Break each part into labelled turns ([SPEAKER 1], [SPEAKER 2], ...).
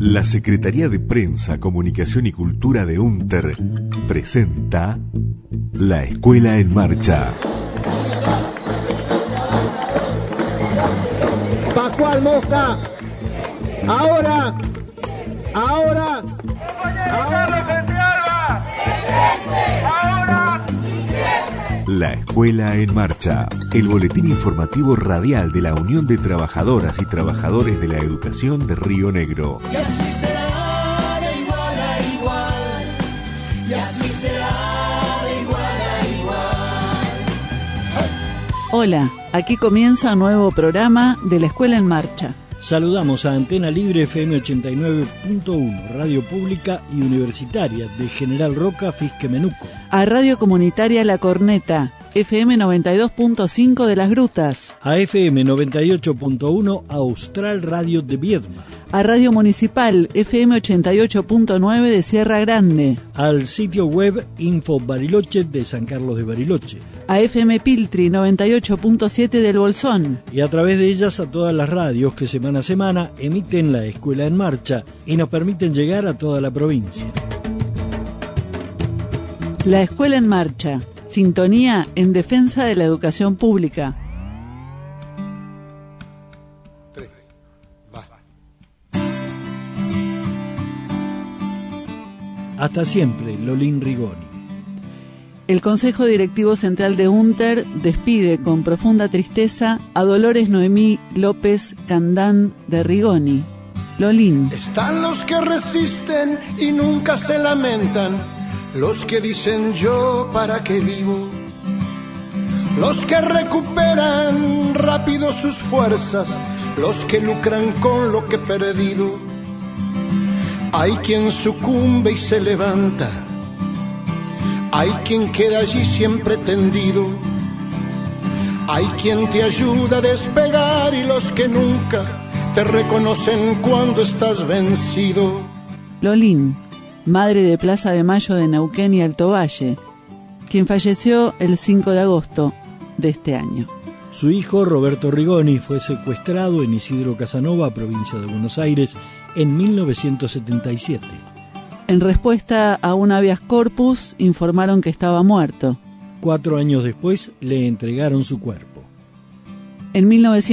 [SPEAKER 1] La Secretaría de Prensa, Comunicación y Cultura de UNTER presenta La Escuela en Marcha.
[SPEAKER 2] Pascual Mosca, ahora.
[SPEAKER 1] La Escuela en Marcha, el boletín informativo radial de la Unión de Trabajadoras y Trabajadores de la Educación de Río Negro.
[SPEAKER 3] Y así será de igual a igual, y así será de igual a igual.
[SPEAKER 4] Hola, aquí comienza un nuevo programa de La Escuela en Marcha.
[SPEAKER 5] Saludamos a Antena Libre FM 89.1, radio pública y universitaria de General Roca, Fisquemenuco.
[SPEAKER 4] A Radio Comunitaria La Corneta, FM 92.5 de Las Grutas.
[SPEAKER 5] A FM 98.1, Austral Radio de Viedma.
[SPEAKER 4] A Radio Municipal, FM 88.9 de Sierra Grande.
[SPEAKER 5] Al sitio web Info Bariloche de San Carlos de Bariloche.
[SPEAKER 4] A FM Piltri 98.7 del Bolsón.
[SPEAKER 5] Y a través de ellas a todas las radios que semana a semana emiten La Escuela en Marcha y nos permiten llegar a toda la provincia.
[SPEAKER 4] La Escuela en Marcha, sintonía en defensa de la educación pública.
[SPEAKER 5] Hasta siempre, Lolín Rigoni.
[SPEAKER 4] El Consejo Directivo Central de UNTER despide con profunda tristeza a Dolores Noemí López Candán de Rigoni. Lolín.
[SPEAKER 6] Están los que resisten y nunca se lamentan, los que dicen yo para qué vivo, los que recuperan rápido sus fuerzas, los que lucran con lo que he perdido. Hay quien sucumbe y se levanta, hay quien queda allí siempre tendido, hay quien te ayuda a despegar y los que nunca te reconocen cuando estás vencido.
[SPEAKER 4] Lolín, madre de Plaza de Mayo de Neuquén y Alto Valle, quien falleció el 5 de agosto de este año.
[SPEAKER 5] Su hijo, Roberto Rigoni, fue secuestrado en Isidro Casanova, provincia de Buenos Aires, en 1977.
[SPEAKER 4] En respuesta a un habeas corpus, informaron que estaba muerto.
[SPEAKER 5] 4 años después, le entregaron su cuerpo.
[SPEAKER 4] En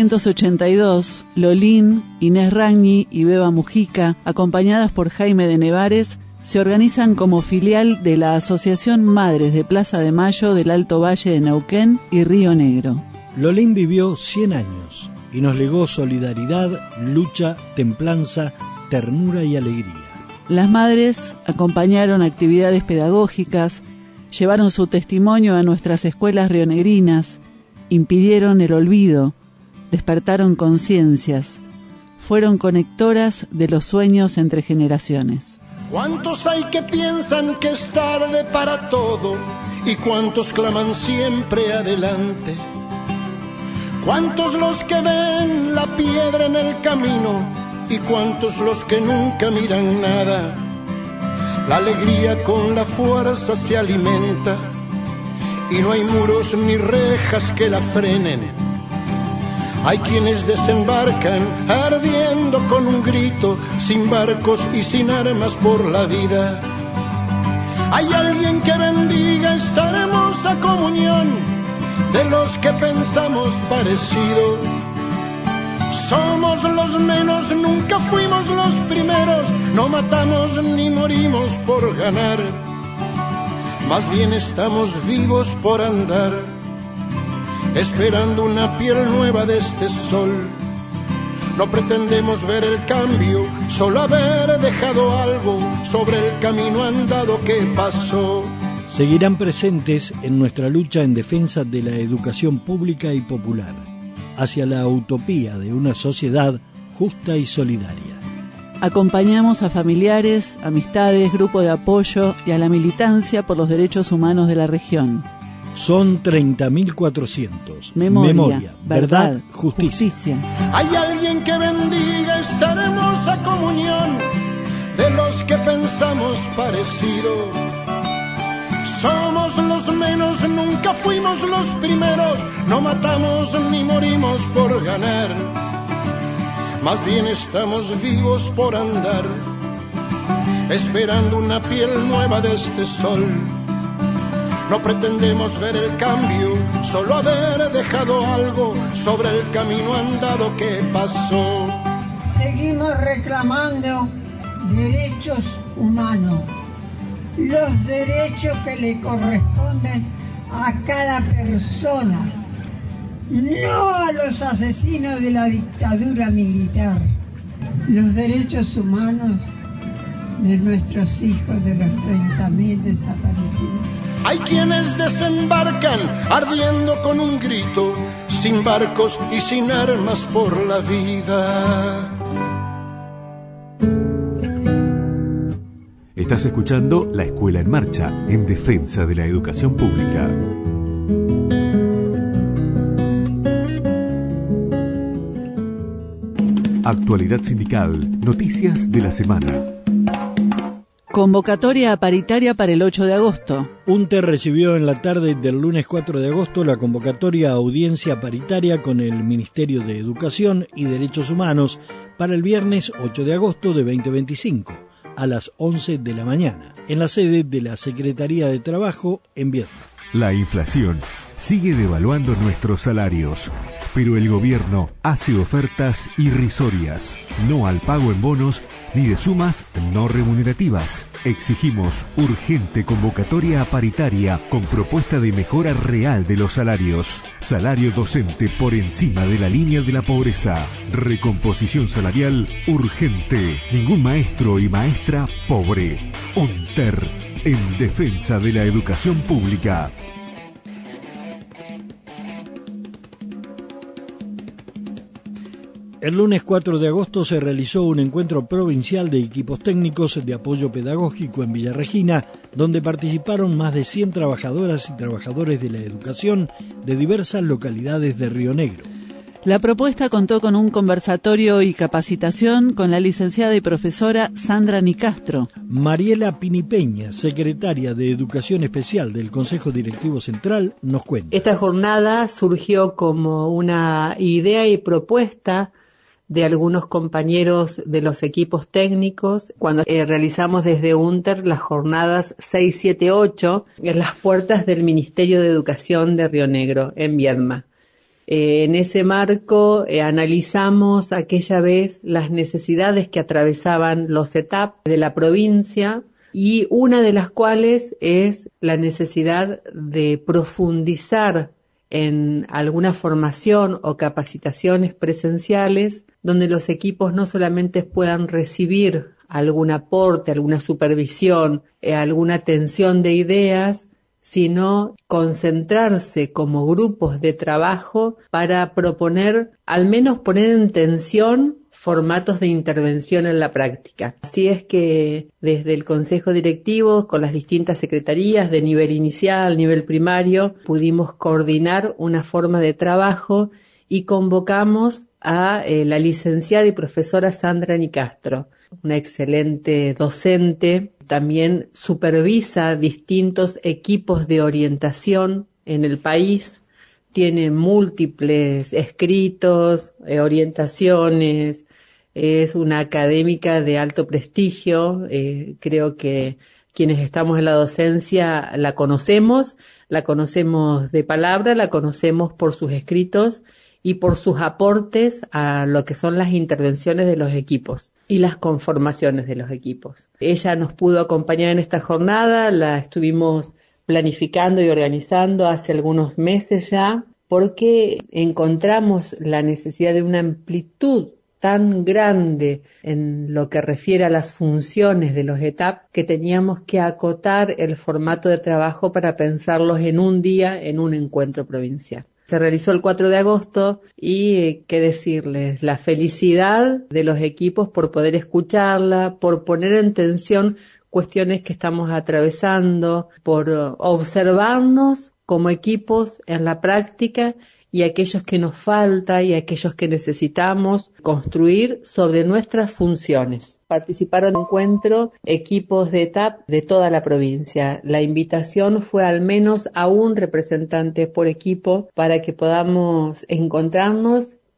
[SPEAKER 4] 1982, Lolín, Inés Ragni y Beba Mujica, acompañadas por Jaime de Nevares, se organizan como filial de la Asociación Madres de Plaza de Mayo del Alto Valle de Neuquén y Río Negro.
[SPEAKER 5] Lolín vivió 100 años y nos legó solidaridad, lucha, templanza, ternura y alegría.
[SPEAKER 4] Las madres acompañaron actividades pedagógicas, llevaron su testimonio a nuestras escuelas rionegrinas, impidieron el olvido, despertaron conciencias, fueron conectoras de los sueños entre generaciones.
[SPEAKER 6] ¿Cuántos hay que piensan que es tarde para todo? ¿Y cuántos claman siempre adelante? ¿Cuántos los que ven la piedra en el camino? ¿Y cuántos los que nunca miran nada? La alegría con la fuerza se alimenta y no hay muros ni rejas que la frenen. Hay quienes desembarcan ardiendo con un grito, sin barcos y sin armas por la vida. Hay alguien que bendiga esta hermosa comunión de los que pensamos parecido. Somos los menos, nunca fuimos los primeros, no matamos ni morimos por ganar, más bien estamos vivos por andar, esperando una piel nueva de este sol. No pretendemos ver el cambio, solo haber dejado algo sobre el camino andado que pasó.
[SPEAKER 5] Seguirán presentes en nuestra lucha en defensa de la educación pública y popular, hacia la utopía de una sociedad justa y solidaria.
[SPEAKER 4] Acompañamos a familiares, amistades, grupo de apoyo y a la militancia por los derechos humanos de la región.
[SPEAKER 5] Son 30.400.
[SPEAKER 4] Memoria,
[SPEAKER 5] verdad, justicia.
[SPEAKER 6] Hay alguien que bendiga esta hermosa comunión de los que pensamos parecido. Somos los menos, nunca fuimos los primeros, no matamos ni morimos por ganar, más bien estamos vivos por andar, esperando una piel nueva de este sol. No pretendemos ver el cambio, solo haber dejado algo sobre el camino andado que pasó.
[SPEAKER 7] Seguimos reclamando derechos humanos, los derechos que le corresponden a cada persona, no a los asesinos de la dictadura militar, los derechos humanos de nuestros hijos, de los 30.000 desaparecidos.
[SPEAKER 6] Hay quienes desembarcan ardiendo con un grito, sin barcos y sin armas por la vida.
[SPEAKER 1] Estás escuchando La Escuela en Marcha, en defensa de la educación pública. Actualidad sindical, noticias de la semana.
[SPEAKER 4] Convocatoria paritaria para el 8 de agosto.
[SPEAKER 5] UNTER recibió en la tarde del lunes 4 de agosto la convocatoria a audiencia paritaria con el Ministerio de Educación y Derechos Humanos para el viernes 8 de agosto de 2025, a las 11 de la mañana, en la sede de la Secretaría de Trabajo en Viedma.
[SPEAKER 1] La inflación sigue devaluando nuestros salarios, pero el gobierno hace ofertas irrisorias, no al pago en bonos ni de sumas no remunerativas. Exigimos urgente convocatoria paritaria con propuesta de mejora real de los salarios. Salario docente por encima de la línea de la pobreza. Recomposición salarial urgente. Ningún maestro y maestra pobre. UNTER, en defensa de la educación pública.
[SPEAKER 5] El lunes 4 de agosto se realizó un encuentro provincial de equipos técnicos de apoyo pedagógico en Villa Regina, donde participaron más de 100 trabajadoras y trabajadores de la educación de diversas localidades de Río Negro.
[SPEAKER 4] La propuesta contó con un conversatorio y capacitación con la licenciada y profesora Sandra Nicastro.
[SPEAKER 5] Mariela Pinipeña, secretaria de Educación Especial del Consejo Directivo Central, nos cuenta.
[SPEAKER 8] Esta jornada surgió como una idea y propuesta de algunos compañeros de los equipos técnicos, cuando realizamos desde UNTER las jornadas 6, 7, 8 en las puertas del Ministerio de Educación de Río Negro, en Viedma. En ese marco analizamos aquella vez las necesidades que atravesaban los ETAP de la provincia, y una de las cuales es la necesidad de profundizar en alguna formación o capacitaciones presenciales donde los equipos no solamente puedan recibir algún aporte, alguna supervisión, alguna atención de ideas, sino concentrarse como grupos de trabajo para proponer, al menos poner en tensión, formatos de intervención en la práctica. Así es que desde el Consejo Directivo, con las distintas secretarías de nivel inicial, nivel primario, pudimos coordinar una forma de trabajo y convocamos a la licenciada y profesora Sandra Nicastro, una excelente docente. También supervisa distintos equipos de orientación en el país, tiene múltiples escritos, orientaciones, es una académica de alto prestigio. Creo que quienes estamos en la docencia la conocemos de palabra, la conocemos por sus escritos y por sus aportes a lo que son las intervenciones de los equipos y las conformaciones de los equipos. Ella nos pudo acompañar en esta jornada, la estuvimos planificando y organizando hace algunos meses ya, porque encontramos la necesidad de una amplitud tan grande en lo que refiere a las funciones de los ETAP que teníamos que acotar el formato de trabajo para pensarlos en un día, en un encuentro provincial. Se realizó el 4 de agosto y, qué decirles, la felicidad de los equipos por poder escucharla, por poner en tensión cuestiones que estamos atravesando, por observarnos como equipos en la práctica y aquellos que nos falta y aquellos que necesitamos construir sobre nuestras funciones. Participaron en el encuentro equipos de ETAP de toda la provincia. La invitación fue al menos a un representante por equipo para que podamos encontrarnos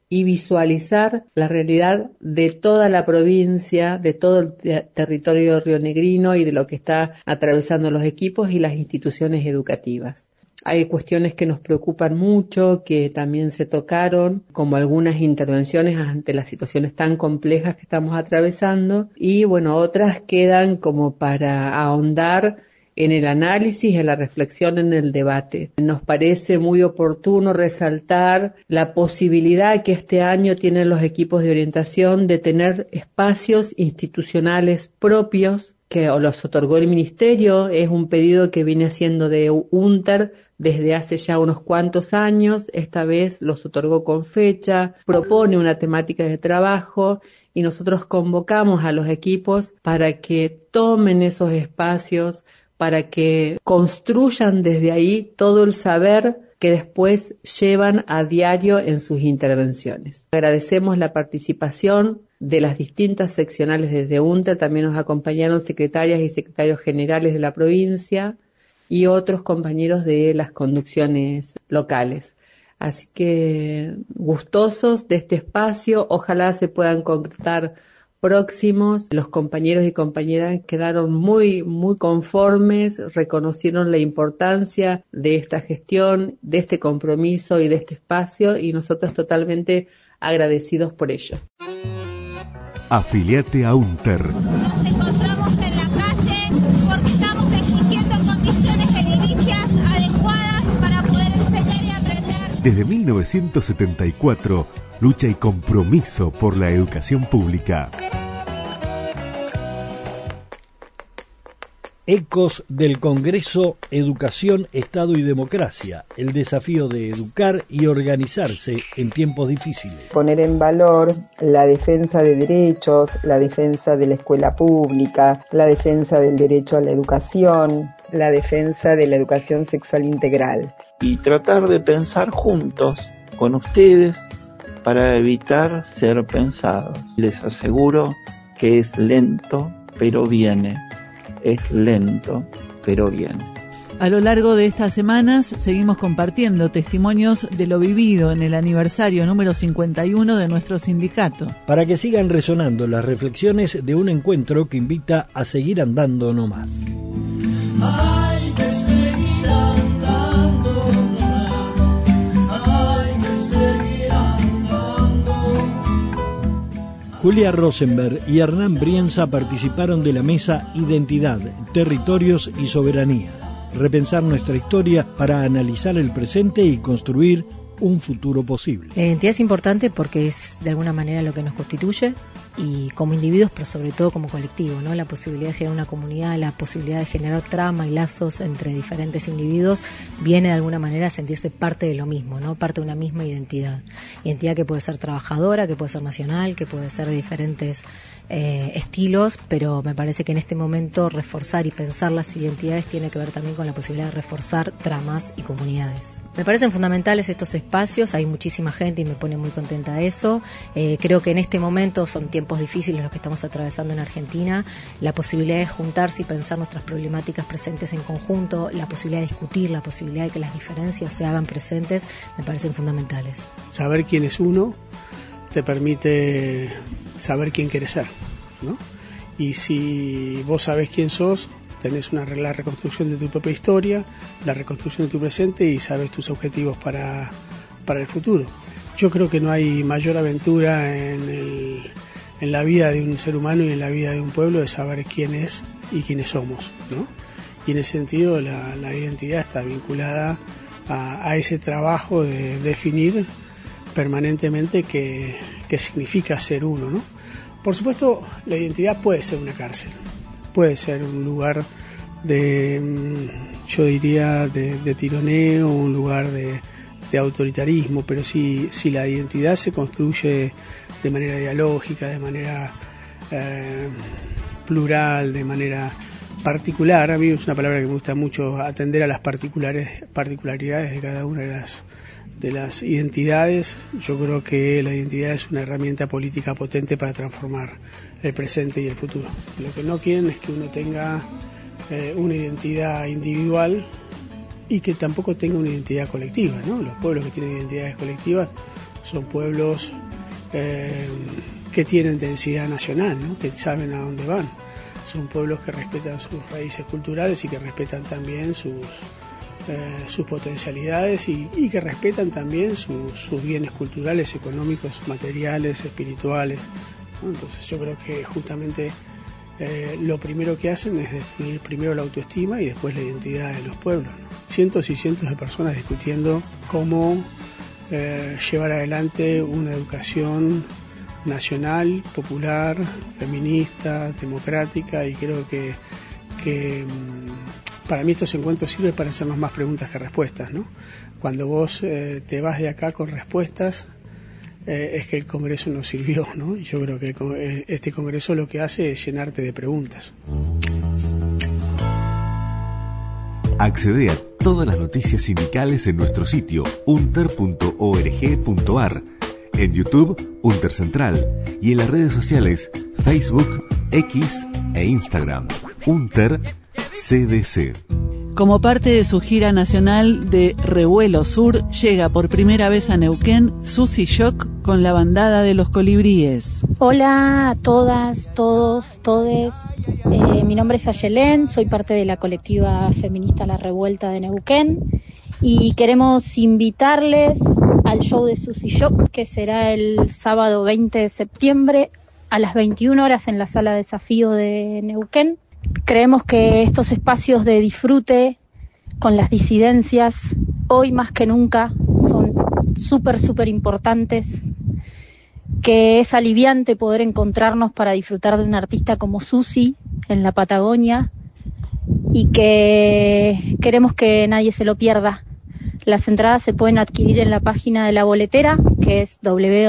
[SPEAKER 8] y visualizar la realidad de toda la provincia, de todo el territorio rionegrino y de lo que está atravesando los equipos y las instituciones educativas. Hay cuestiones que nos preocupan mucho, que también se tocaron, como algunas intervenciones ante las situaciones tan complejas que estamos atravesando, y bueno, otras quedan como para ahondar en el análisis, en la reflexión, en el debate. Nos parece muy oportuno resaltar la posibilidad que este año tienen los equipos de orientación de tener espacios institucionales propios que los otorgó el Ministerio. Es un pedido que viene haciendo de UNTER desde hace ya unos cuantos años. Esta vez los otorgó con fecha, propone una temática de trabajo y nosotros convocamos a los equipos para que tomen esos espacios, para que construyan desde ahí todo el saber que después llevan a diario en sus intervenciones. Agradecemos la participación de las distintas seccionales desde UNTER, también nos acompañaron secretarias y secretarios generales de la provincia y otros compañeros de las conducciones locales. Así que gustosos de este espacio, ojalá se puedan concretar próximos. Los compañeros y compañeras quedaron muy conformes, reconocieron la importancia de esta gestión, de este compromiso y de este espacio, y nosotros totalmente agradecidos por ello.
[SPEAKER 1] Afiliate a UNTER.
[SPEAKER 9] Nos encontramos en la calle porque estamos exigiendo condiciones edilicias adecuadas para poder enseñar y aprender.
[SPEAKER 1] Desde 1974, lucha y compromiso por la educación pública.
[SPEAKER 5] Ecos del Congreso Educación, Estado y Democracia, el desafío de educar y organizarse en tiempos difíciles.
[SPEAKER 10] Poner en valor la defensa de derechos, la defensa de la escuela pública, la defensa del derecho a la educación, la defensa de la educación sexual integral.
[SPEAKER 11] Y tratar de pensar juntos con ustedes para evitar ser pensados. Les aseguro que es lento, pero viene. Es lento, pero viene.
[SPEAKER 4] A lo largo de estas semanas seguimos compartiendo testimonios de lo vivido en el aniversario número 51 de nuestro sindicato.
[SPEAKER 5] Para que sigan resonando las reflexiones de un encuentro que invita a seguir andando nomás.
[SPEAKER 3] Hay que seguir andando nomás, hay que seguir andando.
[SPEAKER 5] Julia Rosenberg y Hernán Brienza participaron de la mesa Identidad, Territorios y Soberanía. Repensar nuestra historia para analizar el presente y construir un futuro posible.
[SPEAKER 12] La identidad es importante porque es de alguna manera lo que nos constituye, y como individuos, pero sobre todo como colectivo, ¿no? La posibilidad de generar una comunidad, la posibilidad de generar trama y lazos entre diferentes individuos viene de alguna manera a sentirse parte de lo mismo, ¿no? Parte de una misma identidad. Identidad que puede ser trabajadora, que puede ser nacional, que puede ser de diferentes estilos, pero me parece que en este momento reforzar y pensar las identidades tiene que ver también con la posibilidad de reforzar tramas y comunidades. Me parecen fundamentales estos espacios, hay muchísima gente y me pone muy contenta eso. Creo que en este momento son tiempos difíciles los que estamos atravesando en Argentina. La posibilidad de juntarse y pensar nuestras problemáticas presentes en conjunto, la posibilidad de discutir, la posibilidad de que las diferencias se hagan presentes, me parecen fundamentales.
[SPEAKER 13] Saber quién es uno te permite saber quién quieres ser, ¿no? Y si vos sabés quién sos, tenés la reconstrucción de tu propia historia, la reconstrucción de tu presente y sabes tus objetivos para el futuro. Yo creo que no hay mayor aventura en la vida de un ser humano y en la vida de un pueblo de saber quién es y quiénes somos, ¿no? Y en ese sentido la identidad está vinculada a ese trabajo de definir permanentemente qué significa ser uno, ¿no? Por supuesto, la identidad puede ser una cárcel, puede ser un lugar yo diría, de tironeo, un lugar de autoritarismo, pero si la identidad se construye de manera dialógica, de manera plural, de manera particular, a mí es una palabra que me gusta mucho, atender a las particularidades de cada una de las identidades. Yo creo que la identidad es una herramienta política potente para transformar el presente y el futuro. Lo que no quieren es que uno tenga una identidad individual y que tampoco tenga una identidad colectiva, ¿no? Los pueblos que tienen identidades colectivas son pueblos que tienen densidad nacional, ¿no? Que saben a dónde van. Son pueblos que respetan sus raíces culturales y que respetan también sus potencialidades y que respetan también sus bienes culturales, económicos, materiales, espirituales, ¿no? Entonces yo creo que justamente lo primero que hacen es destruir primero la autoestima y después la identidad de los pueblos, ¿no? Cientos y cientos de personas discutiendo cómo llevar adelante una educación nacional, popular, feminista, democrática, y creo que para mí estos encuentros sirven para hacernos más preguntas que respuestas, ¿no? Cuando vos te vas de acá con respuestas, es que el Congreso nos sirvió, ¿no? Y yo creo que este Congreso lo que hace es llenarte de preguntas.
[SPEAKER 1] Accede a todas las noticias sindicales en nuestro sitio unter.org.ar, en YouTube Unter Central y en las redes sociales Facebook, X e Instagram Unter CDC.
[SPEAKER 4] Como parte de su gira nacional de Revuelo Sur, llega por primera vez a Neuquén Susy Shock con la bandada de los colibríes.
[SPEAKER 14] Hola a todas, todos, todes. Mi nombre es Ayelén, soy parte de la colectiva feminista La Revuelta de Neuquén y queremos invitarles al show de Susy Shock, que será el sábado 20 de septiembre a las 21 horas en la Sala Desafío de Neuquén. Creemos que estos espacios de disfrute con las disidencias hoy más que nunca son súper importantes, que es aliviante poder encontrarnos para disfrutar de un artista como Susy en la Patagonia y que queremos que nadie se lo pierda. Las entradas se pueden adquirir en la página de La Boletera, que es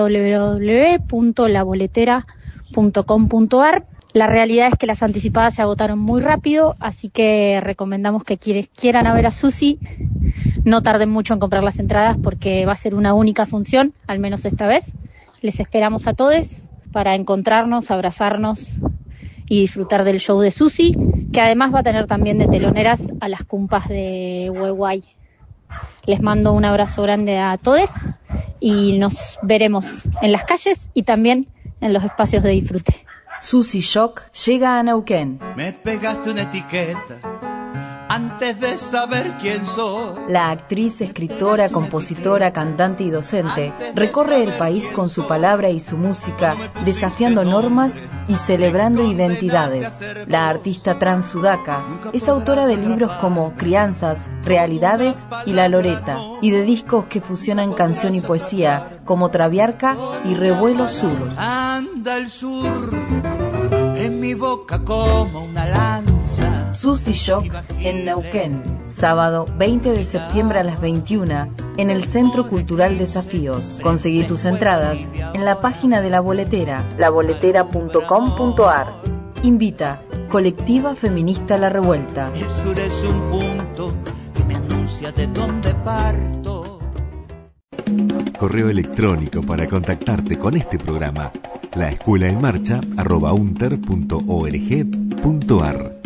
[SPEAKER 14] www.laboletera.com.ar. La realidad es que las anticipadas se agotaron muy rápido, así que recomendamos que quienes quieran a ver a Susy no tarden mucho en comprar las entradas porque va a ser una única función, al menos esta vez. Les esperamos a todos para encontrarnos, abrazarnos y disfrutar del show de Susy, que además va a tener también de teloneras a las cumpas de Huehuay. Les mando un abrazo grande a todos y nos veremos en las calles y también en los espacios de disfrute.
[SPEAKER 15] Susy Shock llega a Neuquén.
[SPEAKER 3] Me pegaste una etiqueta antes de saber quién soy.
[SPEAKER 15] La actriz, escritora, compositora, cantante y docente recorre el país con su palabra y su música, desafiando normas y celebrando identidades. La artista trans sudaca es autora de libros como Crianzas, Realidades y La Loreta, y de discos que fusionan canción y poesía como Traviarca y Revuelo Sur.
[SPEAKER 3] Anda el sur en mi boca como una lanza.
[SPEAKER 15] Susy Shock en Neuquén, sábado 20 de septiembre a las 21 en el Centro Cultural Desafíos. Conseguí tus entradas en la página de La Boletera, laboletera.com.ar. Invita Colectiva Feminista La Revuelta.
[SPEAKER 3] El sur es un punto que me anuncia de dónde parto.
[SPEAKER 1] Correo electrónico para contactarte con este programa: laescuelaenmarcha@unter.org.ar.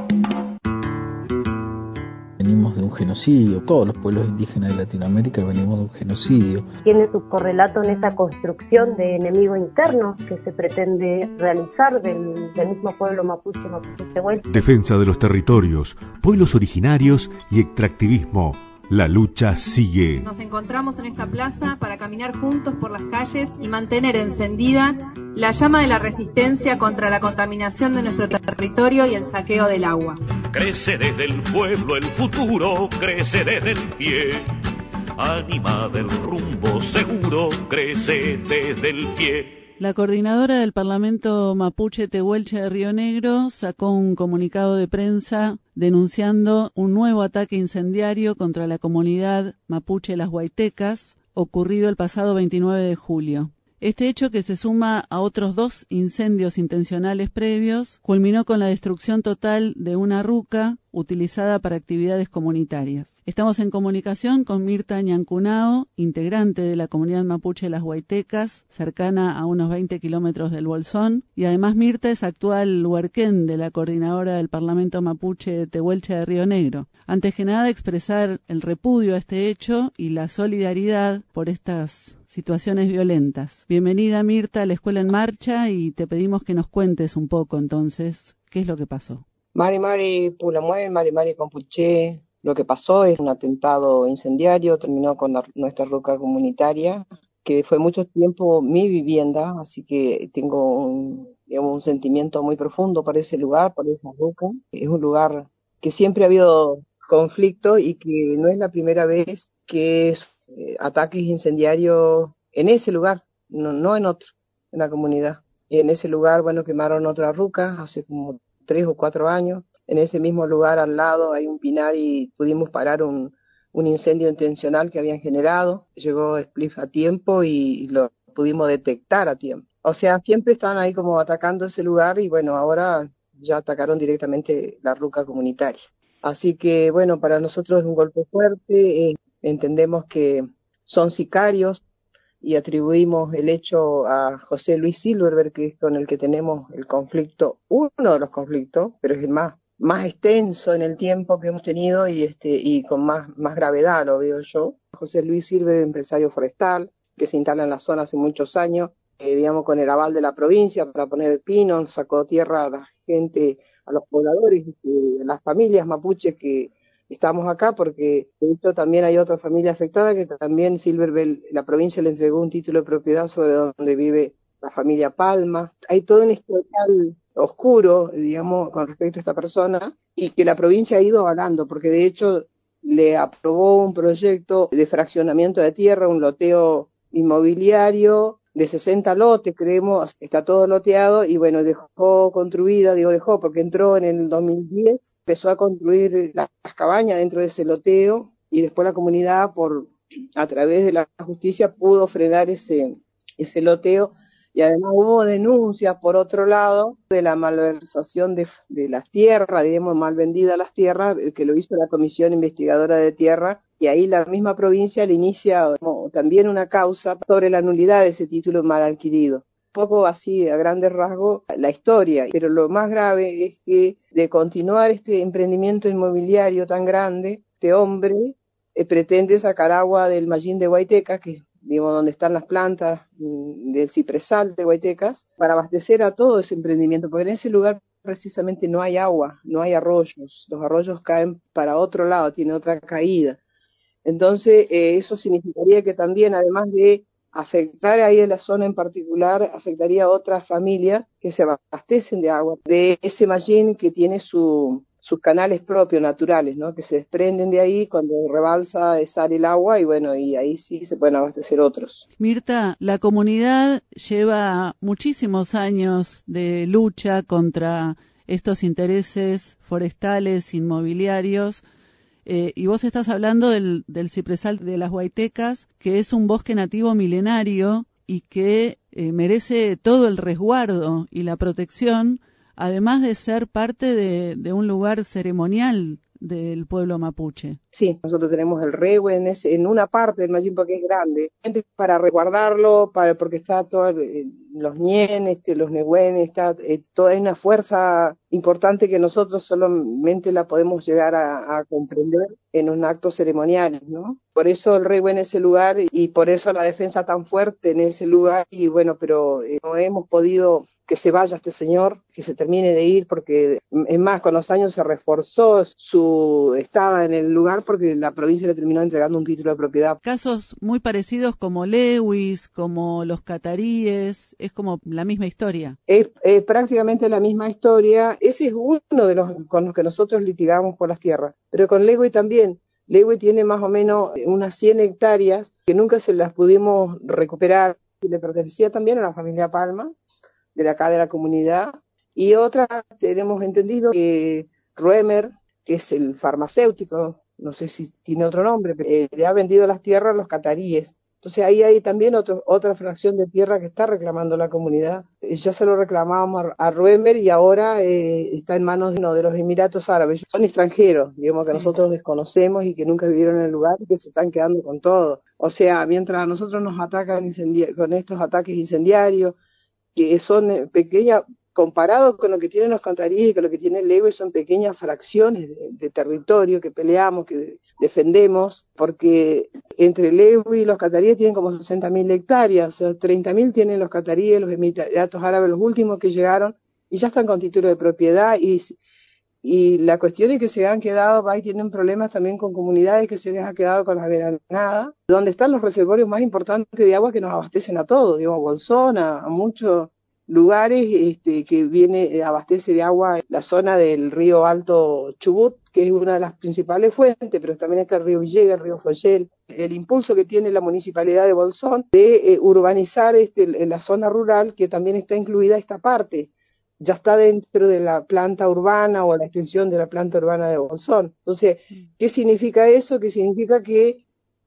[SPEAKER 16] Venimos de un genocidio, todos los pueblos indígenas de Latinoamérica venimos de un genocidio.
[SPEAKER 17] Tiene su correlato en esa construcción de enemigo interno que se pretende realizar del mismo pueblo mapuche tehuel.
[SPEAKER 1] Defensa de los territorios, pueblos originarios y extractivismo. La lucha sigue.
[SPEAKER 18] Nos encontramos en esta plaza para caminar juntos por las calles y mantener encendida la llama de la resistencia contra la contaminación de nuestro territorio y el saqueo del agua.
[SPEAKER 19] Crece desde el pueblo el futuro, crece desde el pie. Anima del rumbo seguro, crece desde el pie.
[SPEAKER 4] La coordinadora del Parlamento Mapuche Tehuelche de Río Negro sacó un comunicado de prensa denunciando un nuevo ataque incendiario contra la comunidad mapuche Las Huaytecas, ocurrido el pasado 29 de julio. Este hecho, que se suma a otros 2 incendios intencionales previos, culminó con la destrucción total de una ruca, utilizada para actividades comunitarias. Estamos en comunicación con Mirta Ñancunao, integrante de la comunidad mapuche Las Huaytecas, cercana a unos 20 kilómetros del Bolsón, y además Mirta es actual huarquén de la coordinadora del Parlamento Mapuche de Tehuelche de Río Negro. Antes que nada, expresar el repudio a este hecho y la solidaridad por estas situaciones violentas. Bienvenida, Mirta, a la Escuela en Marcha, y te pedimos que nos cuentes un poco entonces qué es lo que pasó.
[SPEAKER 20] Mari Pulamuel, Mari Compuché. Lo que pasó es un atentado incendiario, terminó con nuestra ruca comunitaria, que fue mucho tiempo mi vivienda, así que tengo un sentimiento muy profundo por ese lugar, por esa ruca. Es un lugar que siempre ha habido conflicto y que no es la primera vez que es ataques incendiarios en ese lugar, no en otro, en la comunidad. Y en ese lugar, bueno, quemaron otra ruca hace como 3 o 4 años. En ese mismo lugar al lado hay un pinar y pudimos parar un incendio intencional que habían generado. Llegó Spliff a tiempo y lo pudimos detectar a tiempo. O sea, siempre están ahí como atacando ese lugar y bueno, ahora ya atacaron directamente la ruca comunitaria. Así que bueno, para nosotros es un golpe fuerte, entendemos que son sicarios y atribuimos el hecho a José Luis Silverberg, que es con el que tenemos el conflicto, uno de los conflictos, pero es el más extenso en el tiempo que hemos tenido y con más gravedad, lo veo yo. José Luis Silverberg, empresario forestal, que se instala en la zona hace muchos años, digamos con el aval de la provincia para poner el pino, sacó tierra a la gente, a los pobladores, a las familias mapuches que estamos acá, porque de hecho también hay otra familia afectada que también Silverberg, la provincia le entregó un título de propiedad sobre donde vive la familia Palma. Hay todo un historial oscuro, digamos, con respecto a esta persona y que la provincia ha ido avalando, porque de hecho le aprobó un proyecto de fraccionamiento de tierra, un loteo inmobiliario de 60 lotes, creemos, está todo loteado y bueno, dejó construida, dejó porque entró en el 2010, empezó a construir las cabañas dentro de ese loteo y después la comunidad a través de la justicia pudo frenar ese loteo y además hubo denuncias por otro lado de la malversación de las tierras, digamos, mal vendidas las tierras, que lo hizo la Comisión Investigadora de Tierra. Y ahí la misma provincia le inicia también una causa sobre la nulidad de ese título mal adquirido. Un poco así, a grandes rasgos, la historia. Pero lo más grave es que de continuar este emprendimiento inmobiliario tan grande, este hombre pretende sacar agua del Mallín de Huaytecas, que digamos donde están las plantas del cipresal de Huaytecas, para abastecer a todo ese emprendimiento, porque en ese lugar precisamente no hay agua, no hay arroyos. Los arroyos caen para otro lado, tiene otra caída. Entonces, eso significaría que también, además de afectar ahí en la zona en particular, afectaría a otras familias que se abastecen de agua, de ese mallín que tiene sus canales propios, naturales, ¿no? Que se desprenden de ahí cuando rebalsa, sale el agua y bueno, y ahí sí se pueden abastecer otros.
[SPEAKER 4] Mirta, la comunidad lleva muchísimos años de lucha contra estos intereses forestales, inmobiliarios, y vos estás hablando del cipresal de las Huaytecas, que es un bosque nativo milenario y que merece todo el resguardo y la protección, además de ser parte de un lugar ceremonial del pueblo mapuche.
[SPEAKER 20] Sí, nosotros tenemos el rehue en una parte del Mallín porque es grande, para resguardarlo, porque está todo los ñen, los nehuen, está toda una fuerza importante que nosotros solamente la podemos llegar a comprender en un acto ceremonial, ¿no? Por eso el rehue en ese lugar y por eso la defensa tan fuerte en ese lugar y bueno, pero no hemos podido que se vaya este señor, que se termine de ir, porque es más, con los años se reforzó su estada en el lugar porque la provincia le terminó entregando un título de propiedad.
[SPEAKER 4] Casos muy parecidos como Lewis, como los cataríes, es como la misma historia.
[SPEAKER 20] Es prácticamente la misma historia. Ese es uno de los con los que nosotros litigamos por las tierras, pero con Lewis también. Lewis tiene más o menos unas 100 hectáreas que nunca se las pudimos recuperar. Le pertenecía también a la familia Palma, de acá de la comunidad, y otra tenemos entendido que Ruemer, que es el farmacéutico, no sé si tiene otro nombre, pero le ha vendido las tierras a los cataríes. Entonces ahí hay también otra fracción de tierra que está reclamando la comunidad. Ya se lo reclamábamos a Ruemer y ahora está en manos de los Emiratos Árabes. Son extranjeros, digamos, que nosotros desconocemos y que nunca vivieron en el lugar y que se están quedando con todo. O sea, mientras a nosotros nos atacan con estos ataques incendiarios, que son pequeñas, comparado con lo que tienen los cantaríes y con lo que tiene el Lewy, son pequeñas fracciones de territorio que peleamos, que defendemos, porque entre el Lewy y los cataríes tienen como 60.000 hectáreas, o sea, 30.000 tienen los cataríes, los Emiratos Árabes, los últimos que llegaron, y ya están con título de propiedad, y la cuestión es que se han quedado, ahí tienen problemas también con comunidades que se les ha quedado con la veranada, donde están los reservorios más importantes de agua que nos abastecen a todos, digo, a Bolsón, a muchos lugares que abastece de agua la zona del río Alto Chubut, que es una de las principales fuentes, pero también está el río Villegas, el río Floyel. El impulso que tiene la municipalidad de Bolsón de urbanizar la zona rural, que también está incluida esta parte, ya está dentro de la planta urbana o la extensión de la planta urbana de Bolsón. Entonces, ¿qué significa eso? Que significa que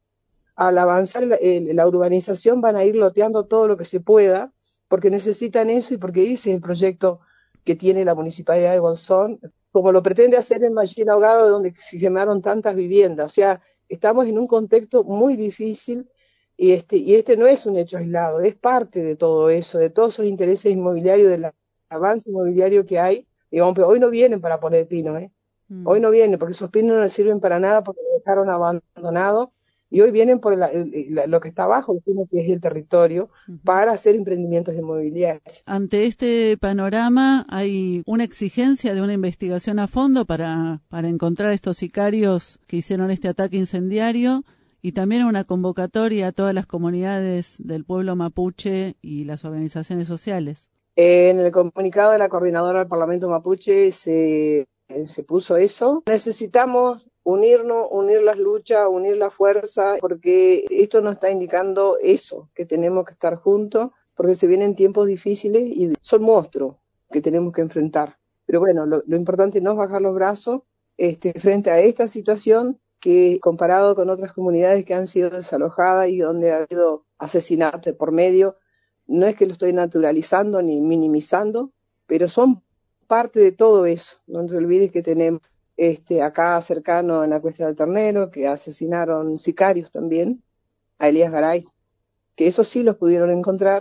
[SPEAKER 20] al avanzar la urbanización van a ir loteando todo lo que se pueda, porque necesitan eso y porque ese es el proyecto que tiene la Municipalidad de Bolsón, como lo pretende hacer en Mallín Ahogado, donde se quemaron tantas viviendas. O sea, estamos en un contexto muy difícil y este no es un hecho aislado, es parte de todo eso, de todos esos intereses inmobiliarios, del avance inmobiliario que hay. Digamos, pero hoy no vienen para poner pinos, Hoy no vienen, porque esos pinos no les sirven para nada porque los dejaron abandonados. Y hoy vienen por lo que está abajo, que es el territorio, para hacer emprendimientos inmobiliarios.
[SPEAKER 4] Ante este panorama, ¿hay una exigencia de una investigación a fondo para encontrar estos sicarios que hicieron este ataque incendiario? Y también una convocatoria a todas las comunidades del pueblo mapuche y las organizaciones sociales.
[SPEAKER 20] En el comunicado de la coordinadora del Parlamento Mapuche se puso eso. Necesitamos unirnos, unir las luchas, unir la fuerza, porque esto nos está indicando eso, que tenemos que estar juntos, porque se vienen tiempos difíciles y son monstruos que tenemos que enfrentar. Pero bueno, lo importante no es bajar los brazos frente a esta situación que, comparado con otras comunidades que han sido desalojadas y donde ha habido asesinatos por medio, no es que lo estoy naturalizando ni minimizando, pero son parte de todo eso. No te olvides que tenemos acá cercano en la Cuesta del Ternero, que asesinaron sicarios también, a Elías Garay, que esos sí los pudieron encontrar,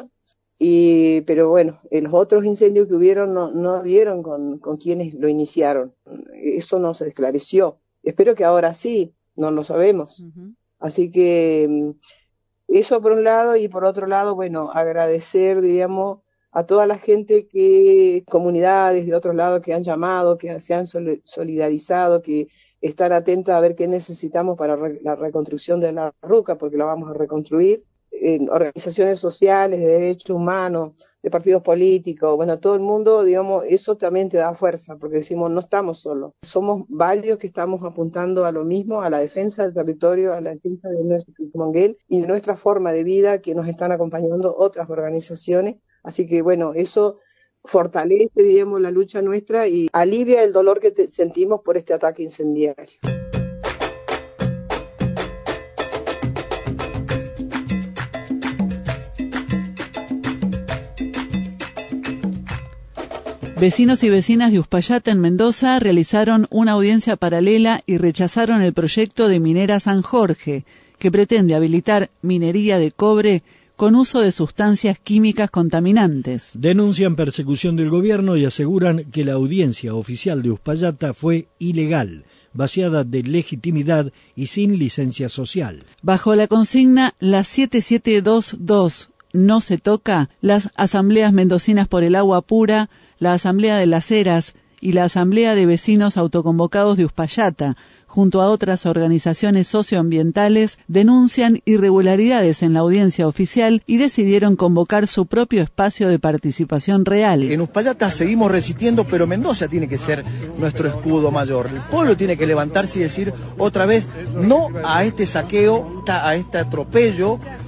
[SPEAKER 20] pero bueno, los otros incendios que hubieron no dieron con quienes lo iniciaron, eso no se esclareció. Espero que ahora sí, no lo sabemos. Así que eso por un lado, y por otro lado, bueno, agradecer, diríamos, a toda la gente comunidades de otros lados que han llamado, que se han solidarizado, que están atentas a ver qué necesitamos para la reconstrucción de la ruca, porque la vamos a reconstruir, organizaciones sociales, de derechos humanos, de partidos políticos, bueno, todo el mundo, digamos, eso también te da fuerza, porque decimos, no estamos solos, somos varios que estamos apuntando a lo mismo, a la defensa del territorio, a la defensa de nuestro Monguel y de nuestra forma de vida, que nos están acompañando otras organizaciones. Así que bueno, eso fortalece, digamos, la lucha nuestra y alivia el dolor que sentimos por este ataque incendiario.
[SPEAKER 4] Vecinos y vecinas de Uspallata en Mendoza realizaron una audiencia paralela y rechazaron el proyecto de Minera San Jorge, que pretende habilitar minería de cobre con uso de sustancias químicas contaminantes.
[SPEAKER 5] Denuncian persecución del gobierno y aseguran que la audiencia oficial de Uspallata fue ilegal, vaciada de legitimidad y sin licencia social.
[SPEAKER 4] Bajo la consigna La 7722 no se toca, las asambleas mendocinas por el agua pura, la Asamblea de las Heras y la Asamblea de Vecinos Autoconvocados de Uspallata, junto a otras organizaciones socioambientales, denuncian irregularidades en la audiencia oficial y decidieron convocar su propio espacio de participación real.
[SPEAKER 21] En Uspallata seguimos resistiendo, pero Mendoza tiene que ser nuestro escudo mayor. El pueblo tiene que levantarse y decir otra vez no a este saqueo, a este atropello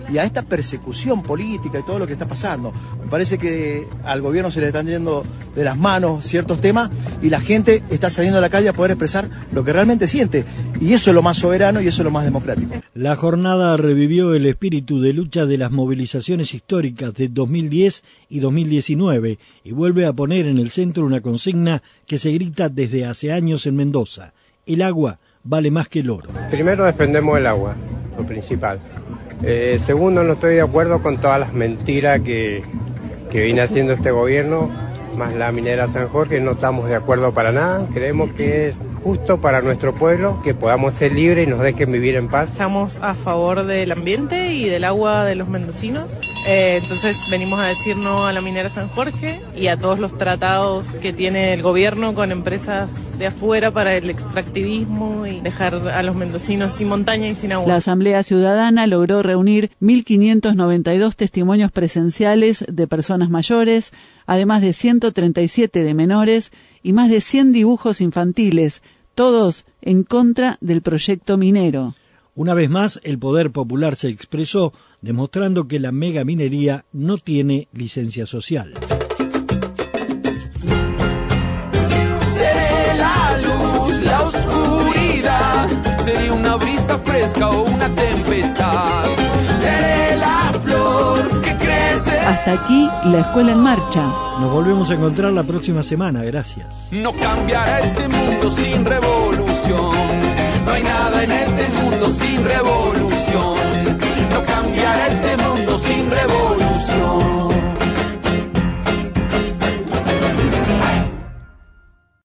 [SPEAKER 21] y a esta persecución política y todo lo que está pasando. Me parece que al gobierno se le están yendo de las manos ciertos temas y la gente está saliendo a la calle a poder expresar lo que realmente siente, y eso es lo más soberano y eso es lo más democrático.
[SPEAKER 5] La jornada revivió el espíritu de lucha de las movilizaciones históricas de 2010 y 2019 y vuelve a poner en el centro una consigna que se grita desde hace años en Mendoza: el agua vale más que el oro.
[SPEAKER 2] Primero defendemos el agua, lo principal. Segundo, no estoy de acuerdo con todas las mentiras que viene haciendo este gobierno, más la minera San Jorge. No estamos de acuerdo para nada. Creemos que es justo para nuestro pueblo que podamos ser libres y nos dejen vivir en paz.
[SPEAKER 22] Estamos a favor del ambiente y del agua de los mendocinos. Entonces venimos a decir no a la minera San Jorge y a todos los tratados que tiene el gobierno con empresas de afuera para el extractivismo y dejar a los mendocinos sin montaña y sin agua.
[SPEAKER 4] La Asamblea Ciudadana logró reunir 1.592 testimonios presenciales de personas mayores, además de 137 de menores y más de 100 dibujos infantiles, todos en contra del proyecto minero.
[SPEAKER 5] Una vez más, el poder popular se expresó, demostrando que la megaminería no tiene licencia social.
[SPEAKER 3] Seré la luz, la oscuridad, seré una brisa fresca o una tempestad, seré la flor que crece.
[SPEAKER 4] Hasta aquí la Escuela en Marcha.
[SPEAKER 5] Nos volvemos a encontrar la próxima semana, gracias.
[SPEAKER 3] No cambiará este mundo sin revolución, no hay nada en este mundo sin revolución, no cambiará este mundo sin revolución.